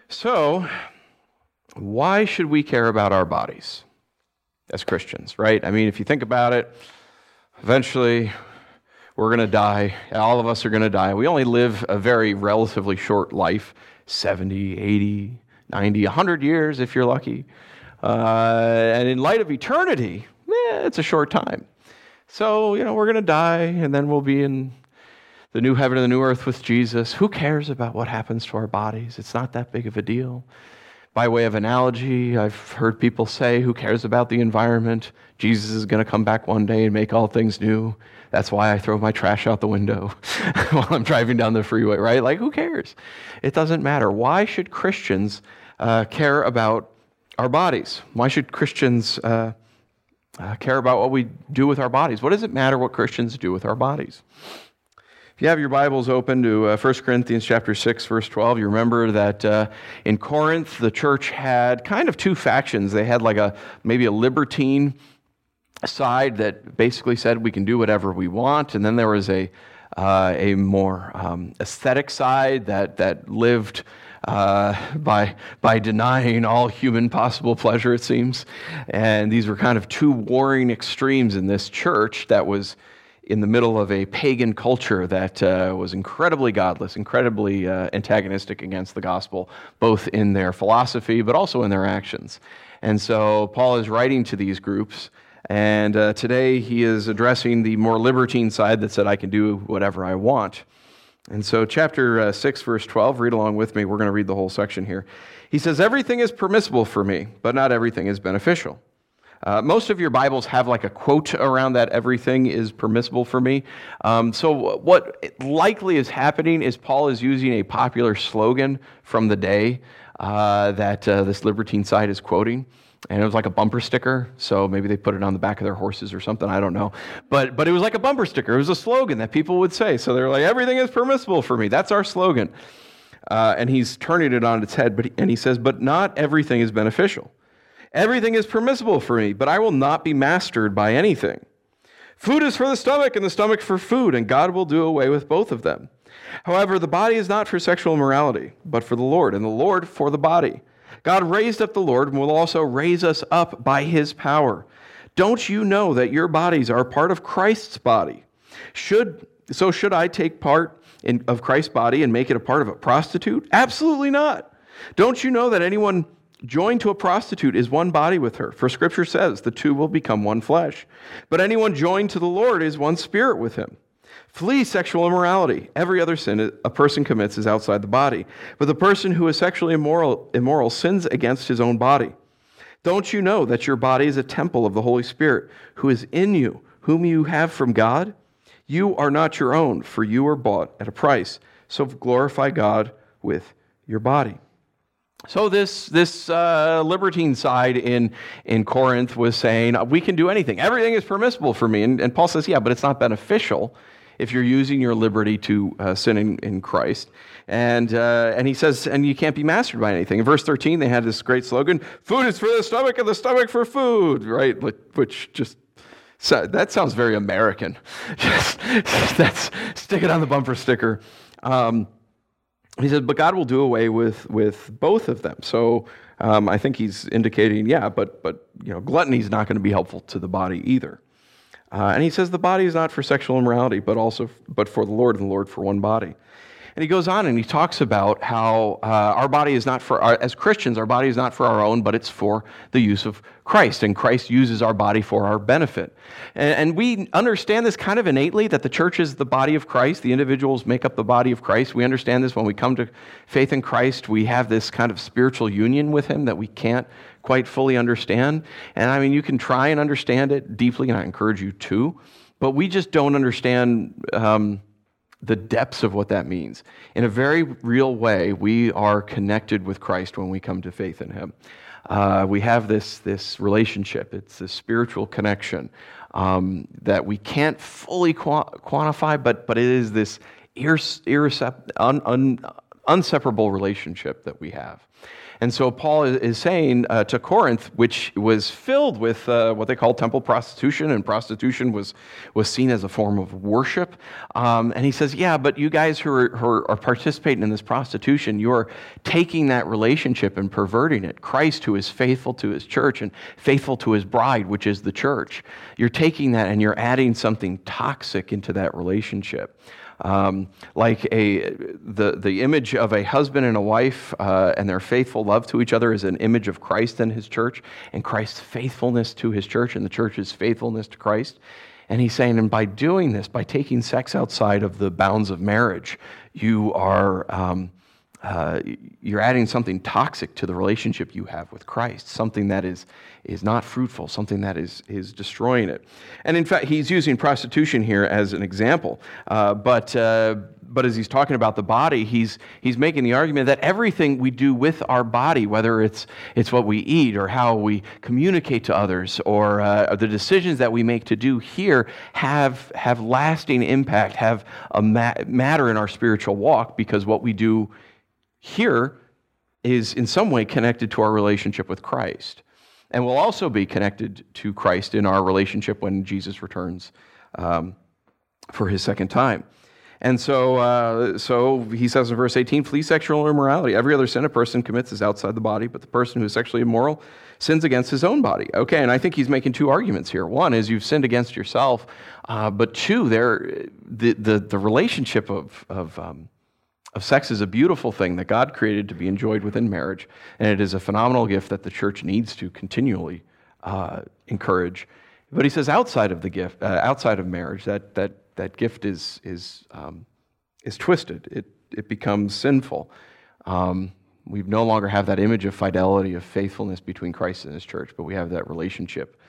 So, why should we care about our bodies as Christians, right? I mean, if you think about it, eventually we're going to die. All of us are going to die. We only live a very relatively short life, 70, 80, 90, 100 years if you're lucky. And in light of eternity, it's a short time. So, we're going to die, and then we'll be in the new heaven and the new earth with Jesus. Who cares about what happens to our bodies? It's not that big of a deal. By way of analogy, I've heard people say, who cares about the environment? Jesus is going to come back one day and make all things new. That's why I throw my trash out the window while I'm driving down the freeway, right? Like, who cares? It doesn't matter. Why should Christians care about our bodies? Why should Christians care about what we do with our bodies? What does it matter what Christians do with our bodies? If you have your Bibles open to 1 Corinthians chapter 6, verse 12, you remember that in Corinth, the church had kind of two factions. They had maybe a libertine side that basically said we can do whatever we want, and then there was a more aesthetic side that lived by denying all human possible pleasure, it seems. And these were kind of two warring extremes in this church that was in the middle of a pagan culture that was incredibly godless, incredibly antagonistic against the gospel, both in their philosophy but also in their actions. And so Paul is writing to these groups, and today he is addressing the more libertine side that said, I can do whatever I want. And so chapter 6, verse 12, read along with me. We're going to read the whole section here. He says, everything is permissible for me, but not everything is beneficial. Most of your Bibles have like a quote around that, everything is permissible for me. So what likely is happening is Paul is using a popular slogan from the day that this libertine side is quoting. And it was like a bumper sticker, so maybe they put it on the back of their horses or something, I don't know. But it was like a bumper sticker. It was a slogan that people would say. So they're like, everything is permissible for me. That's our slogan. And he's turning it on its head, and he says, but not everything is beneficial. Everything is permissible for me, but I will not be mastered by anything. Food is for the stomach, and the stomach for food, and God will do away with both of them. However, the body is not for sexual immorality, but for the Lord, and the Lord for the body. God raised up the Lord and will also raise us up by his power. Don't you know that your bodies are part of Christ's body? Should I take part of Christ's body and make it a part of a prostitute? Absolutely not. Don't you know that anyone joined to a prostitute is one body with her? For Scripture says, the two will become one flesh. But anyone joined to the Lord is one spirit with him. Flee sexual immorality. Every other sin a person commits is outside the body. But the person who is sexually immoral sins against his own body. Don't you know that your body is a temple of the Holy Spirit, who is in you, whom you have from God? You are not your own, for you were bought at a price. So glorify God with your body. So this libertine side in Corinth was saying, we can do anything. Everything is permissible for me. And Paul says, yeah, but it's not beneficial if you're using your liberty to sin in Christ. And he says, and you can't be mastered by anything. In verse 13, they had this great slogan, food is for the stomach and the stomach for food, right? Which just, that sounds very American. That's stick it on the bumper sticker. He said, but God will do away with both of them. So I think he's indicating, yeah, but gluttony is not going to be helpful to the body either. And he says the body is not for sexual immorality, but for the Lord, and the Lord for one body. And he goes on and he talks about how our body is not as Christians, our body is not for our own, but it's for the use of Christ. And Christ uses our body for our benefit. And we understand this kind of innately, that the church is the body of Christ. The individuals make up the body of Christ. We understand this when we come to faith in Christ. We have this kind of spiritual union with him that we can't quite fully understand. And I mean, you can try and understand it deeply, and I encourage you to, but we just don't understand the depths of what that means. In a very real way, we are connected with Christ when we come to faith in him. We have this relationship. It's this spiritual connection that we can't fully quantify, but it is this inseparable relationship that we have. And so Paul is saying to Corinth, which was filled with what they call temple prostitution, and prostitution was seen as a form of worship. And he says, yeah, but you guys who are participating in this prostitution, you're taking that relationship and perverting it. Christ, who is faithful to his church and faithful to his bride, which is the church, you're taking that and you're adding something toxic into that relationship. Like the image of a husband and a wife and their faithful love to each other is an image of Christ and his church, and Christ's faithfulness to his church and the church's faithfulness to Christ. And he's saying, and by doing this, by taking sex outside of the bounds of marriage, you are you're adding something toxic to the relationship you have with Christ, something that is not fruitful, something that is destroying it. And in fact, he's using prostitution here as an example. But as he's talking about the body, he's making the argument that everything we do with our body, whether it's what we eat or how we communicate to others or the decisions that we make to do here have lasting impact, have a matter in our spiritual walk, because what we do here is in some way connected to our relationship with Christ, and will also be connected to Christ in our relationship when Jesus returns for his second time. And so he says in verse 18, flee sexual immorality. Every other sin a person commits is outside the body, but the person who is sexually immoral sins against his own body. Okay, and I think he's making two arguments here. One is you've sinned against yourself, but two, the relationship of sex is a beautiful thing that God created to be enjoyed within marriage, and it is a phenomenal gift that the church needs to continually encourage. But he says outside of the gift, outside of marriage, that gift is twisted. It becomes sinful. We no longer have that image of fidelity, of faithfulness between Christ and his church, but we have that relationship.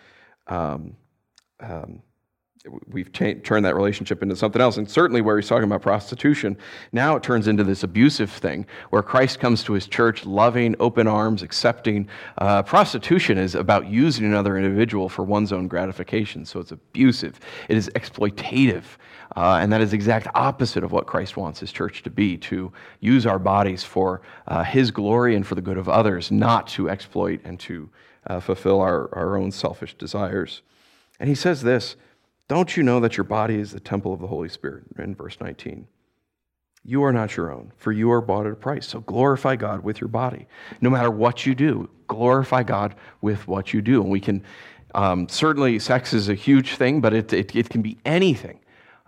We've turned that relationship into something else. And certainly where he's talking about prostitution, now it turns into this abusive thing where Christ comes to his church loving, open arms, accepting. Prostitution is about using another individual for one's own gratification. So it's abusive. It is exploitative. And that is the exact opposite of what Christ wants his church to be, to use our bodies for his glory and for the good of others, not to exploit and to fulfill our own selfish desires. And he says this, don't you know that your body is the temple of the Holy Spirit, in verse 19? You are not your own, for you are bought at a price. So glorify God with your body. No matter what you do, glorify God with what you do. And we can, certainly sex is a huge thing, but it can be anything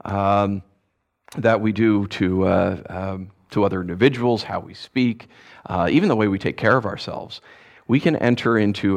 that we do to other individuals, how we speak, even the way we take care of ourselves. We can enter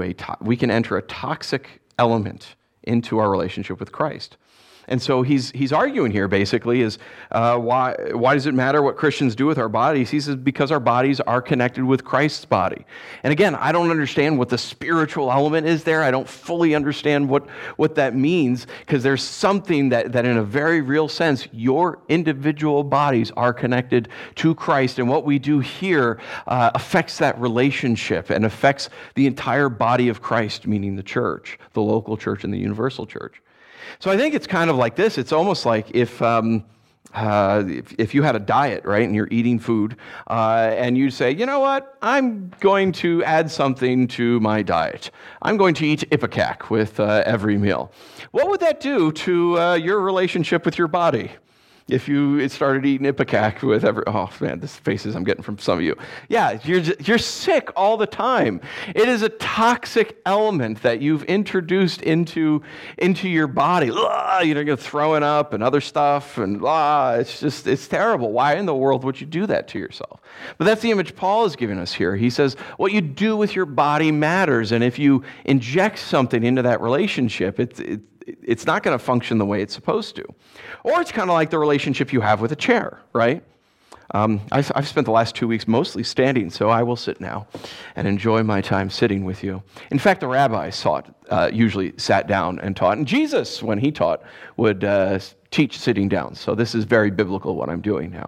a toxic element into our relationship with Christ. And so he's arguing here basically is why does it matter what Christians do with our bodies? He says because our bodies are connected with Christ's body. And again, I don't understand what the spiritual element is there. I don't fully understand what that means, because there's something that in a very real sense, your individual bodies are connected to Christ, and what we do here affects that relationship and affects the entire body of Christ, meaning the church, the local church and the universal church. So I think it's kind of like this. It's almost like if you had a diet, right, and you're eating food, and you say, you know what, I'm going to add something to my diet. I'm going to eat Ipecac with every meal. What would that do to your relationship with your body? If you started eating Ipecac with oh man, this faces I'm getting from some of you. Yeah, you're sick all the time. It is a toxic element that you've introduced into your body. You're throwing up and other stuff, and it's terrible. Why in the world would you do that to yourself? But that's the image Paul is giving us here. He says what you do with your body matters, and if you inject something into that relationship, it's not going to function the way it's supposed to. Or it's kind of like the relationship you have with a chair, right? I've spent the last 2 weeks mostly standing, so I will sit now and enjoy my time sitting with you. In fact, the rabbis usually sat down and taught, and Jesus, when he taught, would teach sitting down. So this is very biblical what I'm doing now.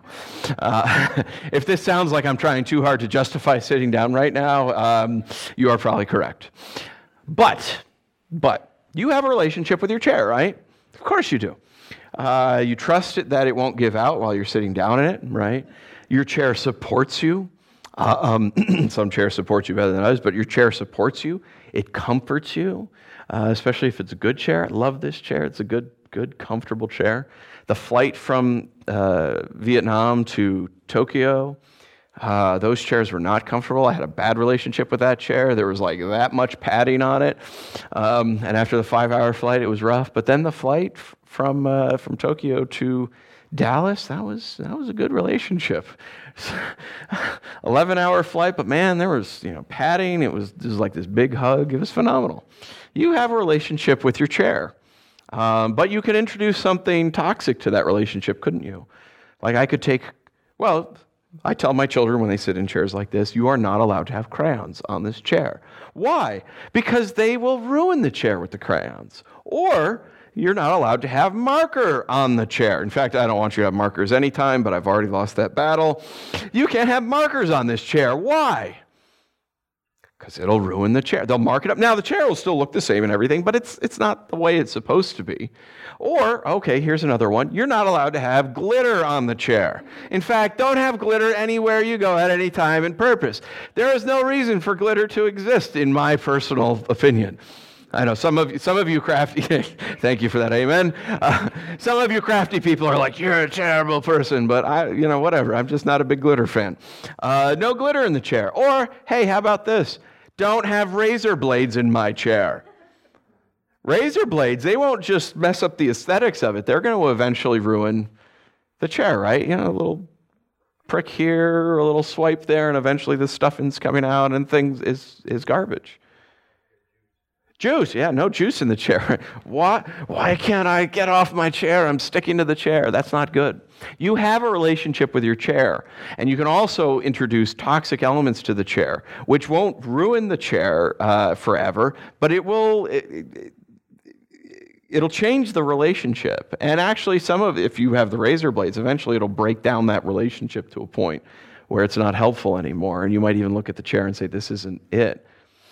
If this sounds like I'm trying too hard to justify sitting down right now, you are probably correct. But you have a relationship with your chair, right? Of course you do. You trust it that it won't give out while you're sitting down in it, right? Your chair supports you. Some chairs support you better than others, but your chair supports you. It comforts you, especially if it's a good chair. I love this chair. It's a good, comfortable chair. The flight from Vietnam to Tokyo, those chairs were not comfortable. I had a bad relationship with that chair. There was like that much padding on it. And after the 5-hour flight, it was rough. But then the flight from Tokyo to Dallas, that was a good relationship. 11-hour flight, but man, there was padding. It was like this big hug. It was phenomenal. You have a relationship with your chair, but you could introduce something toxic to that relationship, couldn't you? Like I tell my children when they sit in chairs like this, you are not allowed to have crayons on this chair. Why? Because they will ruin the chair with the crayons. Or you're not allowed to have marker on the chair. In fact, I don't want you to have markers anytime, but I've already lost that battle. You can't have markers on this chair. Why? Because it'll ruin the chair. They'll mark it up. Now, the chair will still look the same and everything, but it's not the way it's supposed to be. Or, okay, here's another one. You're not allowed to have glitter on the chair. In fact, don't have glitter anywhere you go at any time and purpose. There is no reason for glitter to exist, in my personal opinion. I know some of you crafty, thank you for that, amen. Some of you crafty people are like, you're a terrible person, but whatever. I'm just not a big glitter fan. No glitter in the chair. Or, hey, how about this? Don't have razor blades in my chair. Razor blades, they won't just mess up the aesthetics of it. They're going to eventually ruin the chair, right? A little prick here, a little swipe there, and eventually the stuffing's coming out and things is garbage. Juice, no juice in the chair. Why can't I get off my chair? I'm sticking to the chair. That's not good. You have a relationship with your chair, and you can also introduce toxic elements to the chair, which won't ruin the chair forever, but it'll change the relationship. And actually, if you have the razor blades, eventually it'll break down that relationship to a point where it's not helpful anymore, and you might even look at the chair and say, this isn't it.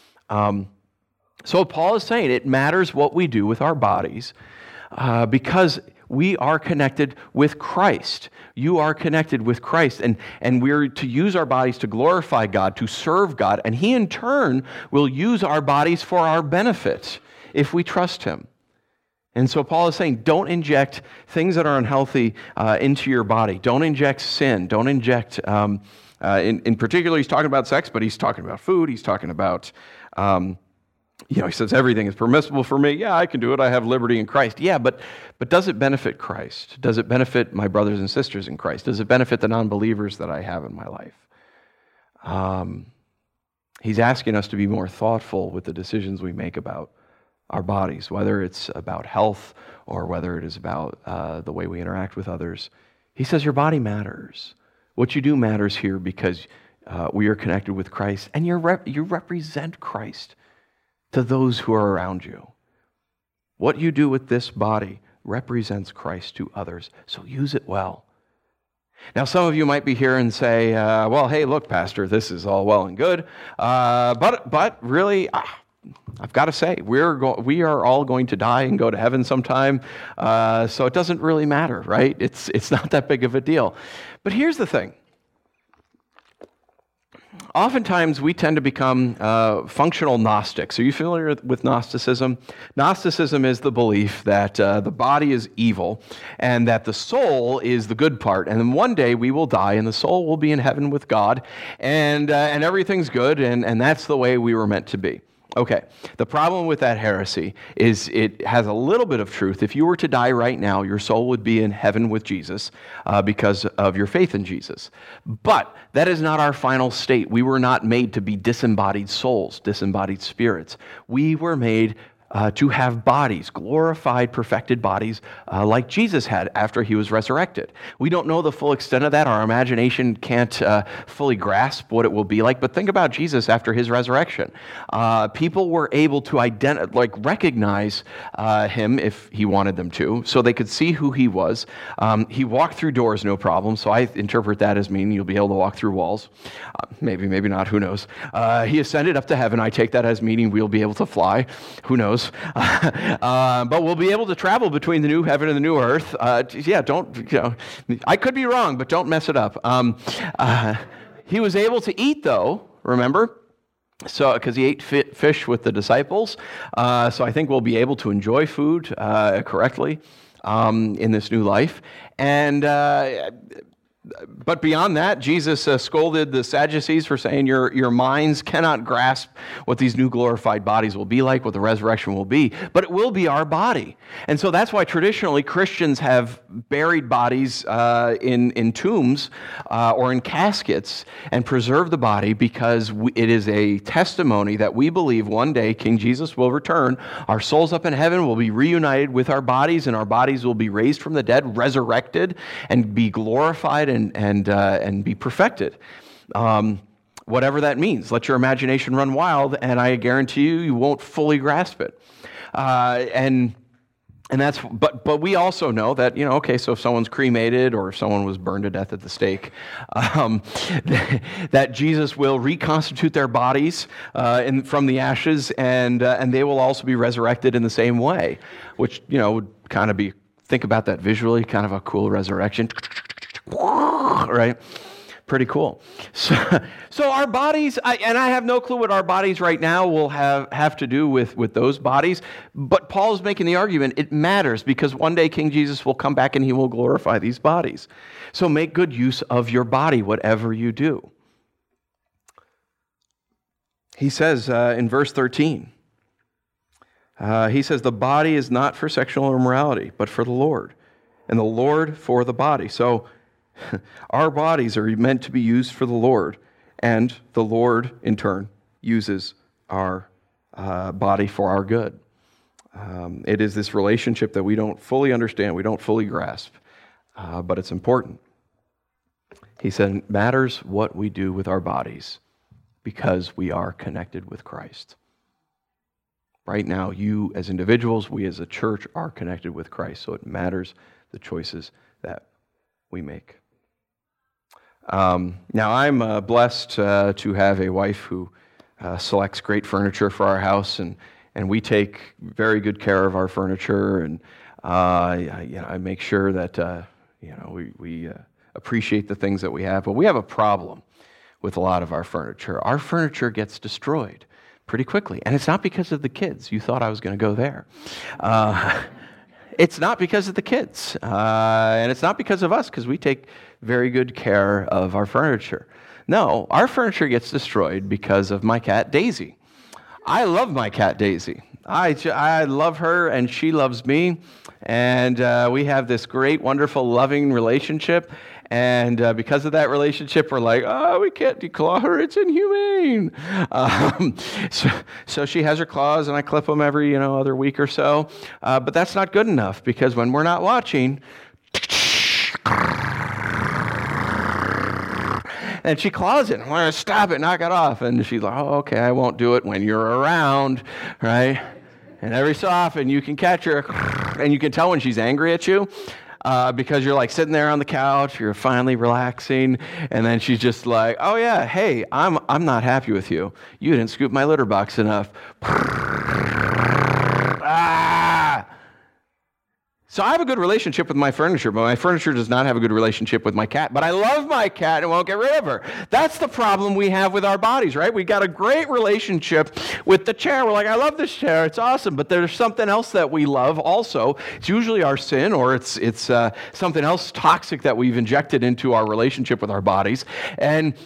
So Paul is saying it matters what we do with our bodies because we are connected with Christ. You are connected with Christ, and we're to use our bodies to glorify God, to serve God, and He in turn will use our bodies for our benefit if we trust Him. And so Paul is saying, don't inject things that are unhealthy into your body. Don't inject sin. Don't inject, in particular, he's talking about sex, but he's talking about food. He's talking about... he says everything is permissible for me. Yeah, I can do it. I have liberty in Christ. Yeah, but does it benefit Christ? Does it benefit my brothers and sisters in Christ? Does it benefit the non-believers that I have in my life? He's asking us to be more thoughtful with the decisions we make about our bodies, whether it's about health or whether it is about the way we interact with others. He says your body matters. What you do matters here because we are connected with Christ, and you represent Christ to those who are around you. What you do with this body represents Christ to others, so use it well. Now, some of you might be here and say, well, hey, look, Pastor, this is all well and good, but really, I've got to say, we are all going to die and go to heaven sometime, so it doesn't really matter, right? It's not that big of a deal. But here's the thing. Oftentimes, we tend to become functional Gnostics. Are you familiar with Gnosticism? Gnosticism is the belief that the body is evil and that the soul is the good part. And then one day we will die and the soul will be in heaven with God and everything's good and that's the way we were meant to be. Okay, the problem with that heresy is it has a little bit of truth. If you were to die right now, your soul would be in heaven with Jesus because of your faith in Jesus. But that is not our final state. We were not made to be disembodied souls, disembodied spirits. We were made to have bodies, glorified, perfected bodies like Jesus had after He was resurrected. We don't know the full extent of that. Our imagination can't fully grasp what it will be like, but think about Jesus after His resurrection. People were able to recognize Him if He wanted them to, so they could see who He was. He walked through doors, no problem, so I interpret that as meaning you'll be able to walk through walls. Maybe not, who knows. He ascended up to heaven. I take that as meaning we'll be able to fly. Who knows? knows? But we'll be able to travel between the new heaven and the new earth. I could be wrong, but don't mess it up. He was able to eat, though, remember? So, because he ate fish with the disciples. So I think we'll be able to enjoy food correctly in this new life. But beyond that, Jesus scolded the Sadducees for saying your minds cannot grasp what these new glorified bodies will be like, what the resurrection will be, but it will be our body. And so that's why traditionally Christians have buried bodies in tombs or in caskets and preserve the body, because it is a testimony that we believe one day King Jesus will return. Our souls up in heaven will be reunited with our bodies, and our bodies will be raised from the dead, resurrected, and be glorified and be perfected. Whatever that means. Let your imagination run wild, and I guarantee you won't fully grasp it. And that's, but we also know that, so if someone's cremated or if someone was burned to death at the stake, that Jesus will reconstitute their bodies from the ashes, and they will also be resurrected in the same way, which, would kind of be, think about that visually, kind of a cool resurrection. Right? Pretty cool. So our bodies, I have no clue what our bodies right now will have to do with those bodies, but Paul's making the argument it matters, because one day King Jesus will come back and he will glorify these bodies. So make good use of your body, whatever you do. He says in verse 13, he says, the body is not for sexual immorality, but for the Lord, and the Lord for the body. So our bodies are meant to be used for the Lord, and the Lord, in turn, uses our body for our good. It is this relationship that we don't fully understand, we don't fully grasp, but it's important. He said, it matters what we do with our bodies, because we are connected with Christ. Right now, you as individuals, we as a church are connected with Christ, so it matters the choices that we make. Now, I'm blessed to have a wife who selects great furniture for our house, and we take very good care of our furniture, and I make sure that we appreciate the things that we have. But we have a problem with a lot of our furniture. Our furniture gets destroyed pretty quickly, and it's not because of the kids. You thought I was going to go there. It's not because of the kids, and it's not because of us, because we take very good care of our furniture. No, our furniture gets destroyed because of my cat, Daisy. I love my cat, Daisy. I love her, and she loves me, and we have this great, wonderful, loving relationship, and because of that relationship, we're like, we can't declaw her, it's inhumane. So she has her claws, and I clip them every other week or so, but that's not good enough, because when we're not watching, and she claws it. I want to stop it, knock it off. And she's like, okay, I won't do it when you're around, right? And every so often you can catch her, and you can tell when she's angry at you, because you're like sitting there on the couch, you're finally relaxing, and then she's just like, oh yeah, hey, I'm not happy with you. You didn't scoop my litter box enough. So I have a good relationship with my furniture, but my furniture does not have a good relationship with my cat. But I love my cat and won't get rid of her. That's the problem we have with our bodies, right? We got a great relationship with the chair. We're like, I love this chair. It's awesome. But there's something else that we love also. It's usually our sin, or it's something else toxic that we've injected into our relationship with our bodies. And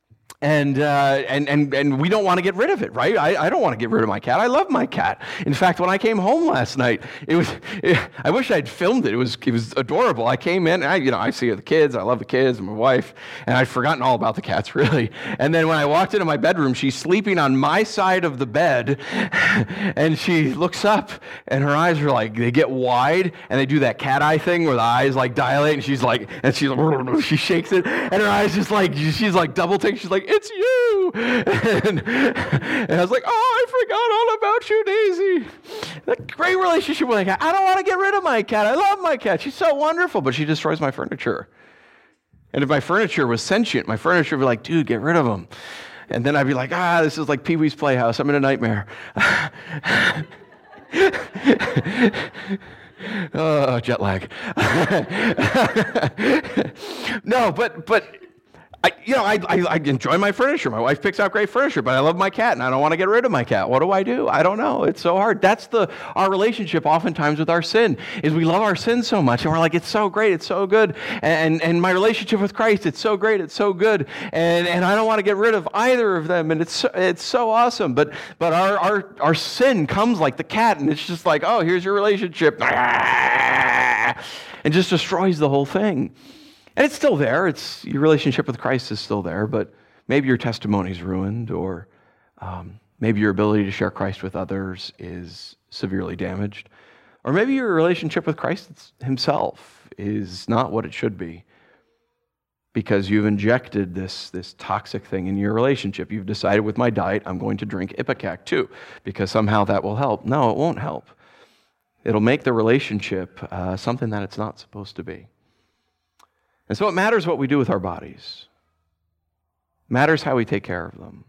we don't want to get rid of it, right? I don't want to get rid of my cat. I love my cat. In fact, when I came home last night, I wish I'd filmed it. It was adorable. I came in, and I see the kids. I love the kids and my wife, and I'd forgotten all about the cats, really. And then when I walked into my bedroom, she's sleeping on my side of the bed, and she looks up, and her eyes are like, they get wide, and they do that cat eye thing where the eyes like dilate, and she shakes it, and her eyes just like, she's like double take. She's like, it's you. And I was like, I forgot all about you, Daisy. That great relationship with my cat. I don't want to get rid of my cat. I love my cat. She's so wonderful, but she destroys my furniture. And if my furniture was sentient, my furniture would be like, dude, get rid of them. And then I'd be like, this is like Pee-wee's Playhouse. I'm in a nightmare. Oh, jet lag. No, but I enjoy my furniture. My wife picks out great furniture, but I love my cat, and I don't want to get rid of my cat. What do? I don't know. It's so hard. That's our relationship oftentimes with our sin, is we love our sin so much, and we're like, it's so great, it's so good. And my relationship with Christ, it's so great, it's so good. And I don't want to get rid of either of them, and it's so awesome. But our sin comes like the cat, and it's just like, oh, here's your relationship. And just destroys the whole thing. And it's still there. Your relationship with Christ is still there, but maybe your testimony's ruined, or maybe your ability to share Christ with others is severely damaged. Or maybe your relationship with Christ himself is not what it should be, because you've injected this toxic thing in your relationship. You've decided, with my diet, I'm going to drink Ipecac too, because somehow that will help. No, it won't help. It'll make the relationship something that it's not supposed to be. And so it matters what we do with our bodies. It matters how we take care of them.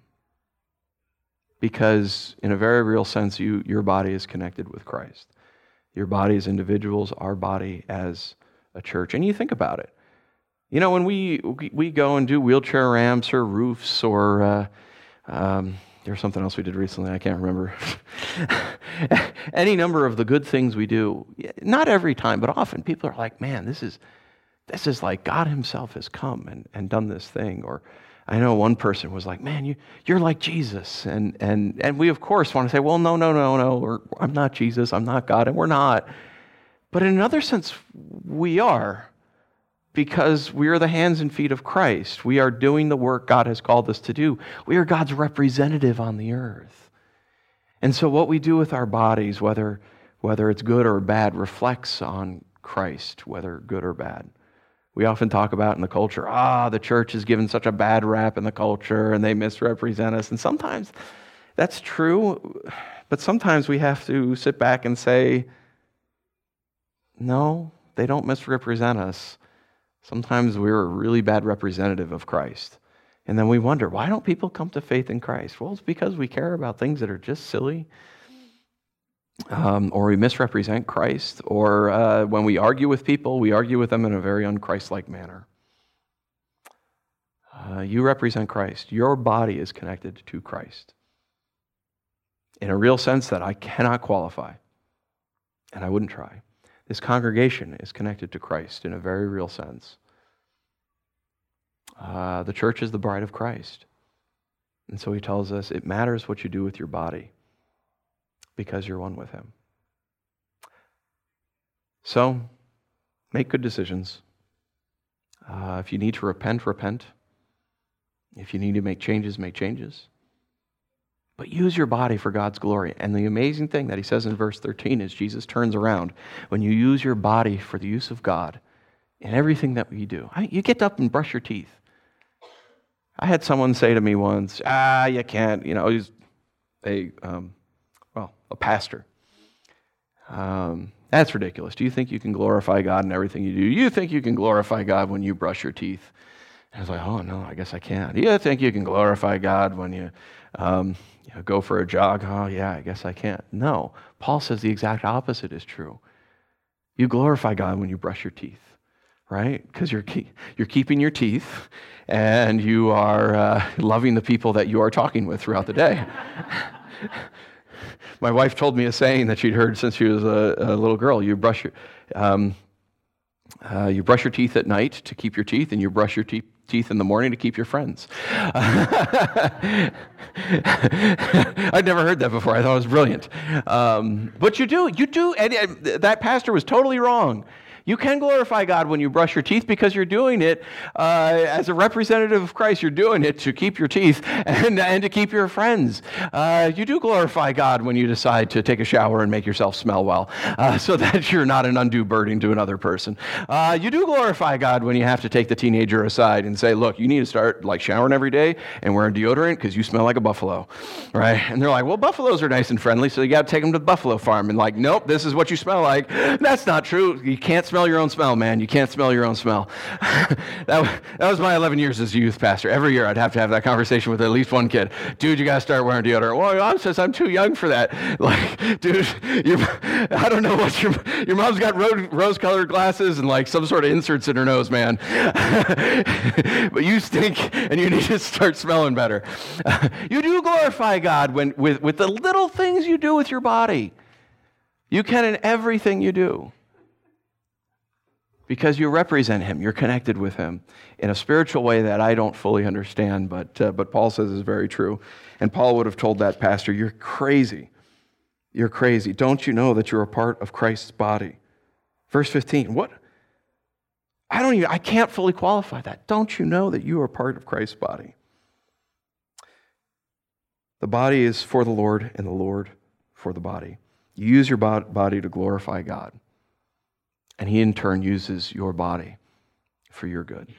Because in a very real sense, your body is connected with Christ. Your body as individuals, our body as a church. And you think about it. You know, when we go and do wheelchair ramps or roofs or there's something else we did recently, I can't remember. Any number of the good things we do, not every time, but often people are like, man, this is like God himself has come and done this thing. Or I know one person was like, man, you're like Jesus. And we, of course, want to say, well, no, or I'm not Jesus, I'm not God, and we're not. But in another sense, we are, because we are the hands and feet of Christ. We are doing the work God has called us to do. We are God's representative on the earth. And so what we do with our bodies, whether it's good or bad, reflects on Christ, whether good or bad. We often talk about in the culture, the church is given such a bad rap in the culture and they misrepresent us. And sometimes that's true, but sometimes we have to sit back and say, no, they don't misrepresent us. Sometimes we're a really bad representative of Christ. And then we wonder, why don't people come to faith in Christ? Well, it's because we care about things that are just silly. Or we misrepresent Christ, or when we argue with people, we argue with them in a very un-Christ-like manner. You represent Christ. Your body is connected to Christ in a real sense that I cannot qualify, and I wouldn't try. This congregation is connected to Christ in a very real sense. The church is the bride of Christ. And so he tells us it matters what you do with your body, because you're one with him. So, make good decisions. If you need to repent, repent. If you need to make changes, make changes. But use your body for God's glory. And the amazing thing that he says in verse 13 is Jesus turns around. When you use your body for the use of God in everything that we do, you get up and brush your teeth. I had someone say to me once, you can't, he's a pastor. That's ridiculous. Do you think you can glorify God in everything you do? You think you can glorify God when you brush your teeth? And I was like, oh, no, I guess I can't. Do you think you can glorify God when you go for a jog? Oh, yeah, I guess I can't. No. Paul says the exact opposite is true. You glorify God when you brush your teeth, right? Because you're keeping your teeth, and you are loving the people that you are talking with throughout the day. My wife told me a saying that she'd heard since she was a little girl. You brush your teeth at night to keep your teeth, and you brush your teeth in the morning to keep your friends. I'd never heard that before. I thought it was brilliant. But you do, and that pastor was totally wrong. You can glorify God when you brush your teeth, because you're doing it as a representative of Christ. You're doing it to keep your teeth and to keep your friends. You do glorify God when you decide to take a shower and make yourself smell well, so that you're not an undue burden to another person. You do glorify God when you have to take the teenager aside and say, look, you need to start showering every day and wearing deodorant because you smell like a buffalo, right? And they're like, well, buffaloes are nice and friendly, so you got to take them to the buffalo farm. And nope, this is what you smell like. That's not true. You can't smell smell your own smell, man. You can't smell your own smell. that was my 11 years as a youth pastor. Every year I'd have to have that conversation with at least one kid. Dude, you got to start wearing deodorant. Well, your mom says I'm too young for that. Like, dude, I don't know what your mom's got rose-colored glasses and like some sort of inserts in her nose, man. But you stink and you need to start smelling better. You do glorify God with the little things you do with your body. You can in everything you do. Because you represent him. You're connected with him in a spiritual way that I don't fully understand, but Paul says is very true. And Paul would have told that pastor, you're crazy. You're crazy. Don't you know that you're a part of Christ's body? Verse 15, what? I can't fully qualify that. Don't you know that you are part of Christ's body? The body is for the Lord and the Lord for the body. You use your body to glorify God. And he in turn uses your body for your good.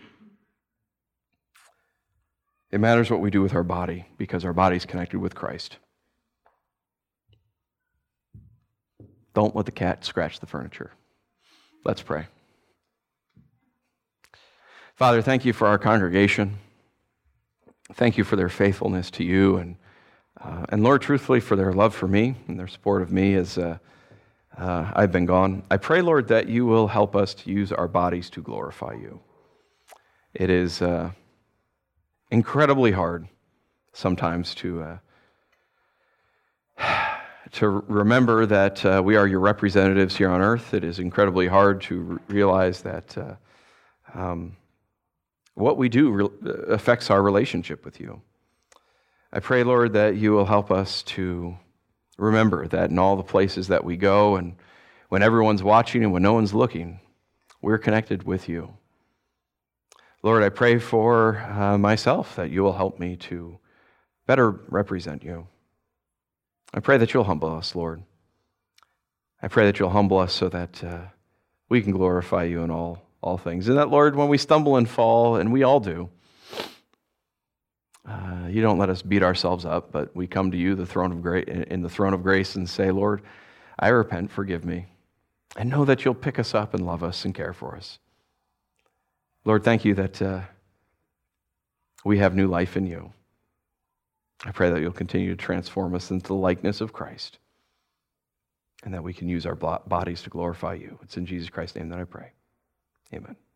It matters what we do with our body because our body is connected with Christ. Don't let the cat scratch the furniture. Let's pray. Father, thank you for our congregation. Thank you for their faithfulness to you and Lord, truthfully, for their love for me and their support of me as I've been gone. I pray, Lord, that you will help us to use our bodies to glorify you. It is incredibly hard sometimes to remember that we are your representatives here on earth. It is incredibly hard to realize that what we do affects our relationship with you. I pray, Lord, that you will help us to remember that in all the places that we go and when everyone's watching and when no one's looking, we're connected with you. Lord, I pray for myself that you will help me to better represent you. I pray that you'll humble us, Lord. I pray that you'll humble us so that we can glorify you in all things. And that, Lord, when we stumble and fall, and we all do, you don't let us beat ourselves up, but we come to you, the throne of grace, in the throne of grace, and say, Lord, I repent, forgive me, and know that you'll pick us up and love us and care for us. Lord, thank you that we have new life in you. I pray that you'll continue to transform us into the likeness of Christ, and that we can use our bodies to glorify you. It's in Jesus Christ's name that I pray. Amen.